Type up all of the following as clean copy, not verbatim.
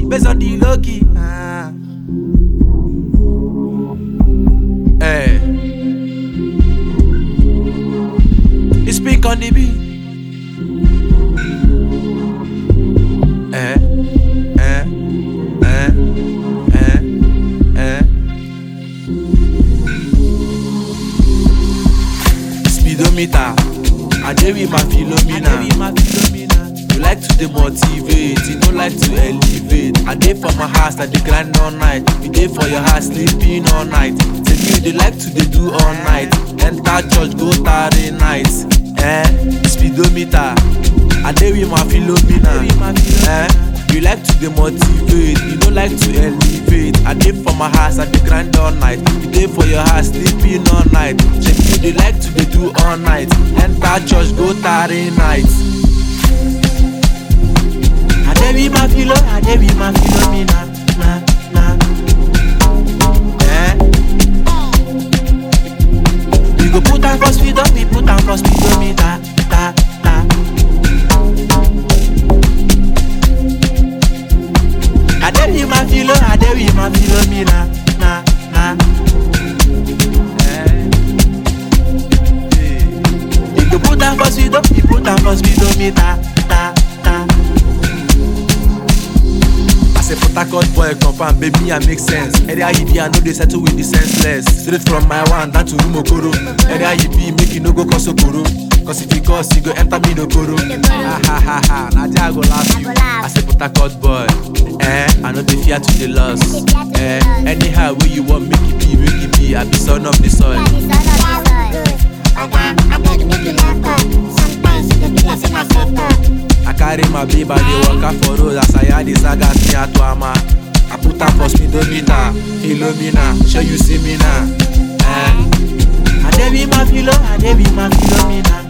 based on the low key. Hey, you speak on the beat. Speedometer, I dey with my Philomena. You like to demotivate, you don't like to elevate. I dey for my house, I dey grind all night. You dey for your house, sleeping all night. Tell you they like to dey do all night. Enter church, go tarry night. Speedometer, I dey with my Philomena. You like to demotivate, you don't like to elevate. I dey for my house, I dey grind all night. You dey for your house, sleeping all night. Tell you they like to dey do all night. Enter church, go tarry night. I dey with my Philomena. We go put am for speed up, we put am for speedometer. I dey with my Philomena. We go put am for speed up, we put am for speedometer. Port Harcourt boy confirm, baby, I make sense. Area you be, I know they settle with the senseless. Straight from my one down to Rumokoro. Area you be, make you no go cause Okoro. Cause if you cause, you go enter me no koro. Nadia I go laugh you. I say Port Harcourt boy, I know they fear to the loss. Anyhow where you want, make it be. I be son of the soil. I carry my baby, they walk out for road. As I had the saga, me at Wama. I put up for speedometer, Philomena, sure you see me now. I dey with my Philomena.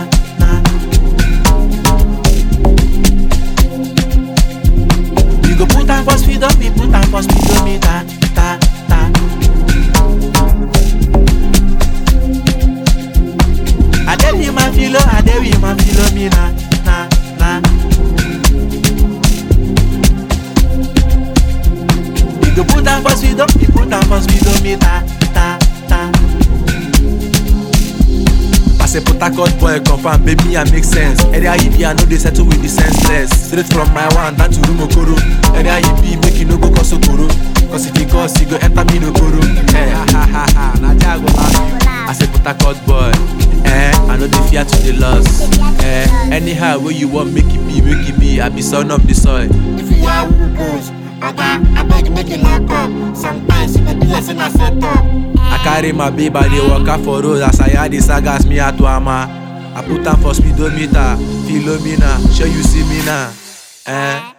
We go put up for speed up, we put up for speedometer. I dey with my Philomena. We go put am for speed up, we put am for speedometer. I say Port Harcourt boy confirm, baby, I make sense. Area you be, I know they settle with the senseless. Straight from my one down to Rumokoro. Area you be, make you no go cause Okoro. Cause if you cause, you go enter me no koro. Nadia I go laugh you. I say Port Harcourt boy, I know they fear to the loss. Anyhow where you want, make it be. I be son of the soil. If you are who goes, I beg make you lock up. Sometimes you can do less than I set up. I carry my baby, they walk out for road. As I had the sagas, me at Wama. I put am for speedometer, Philomena, sure you see me now.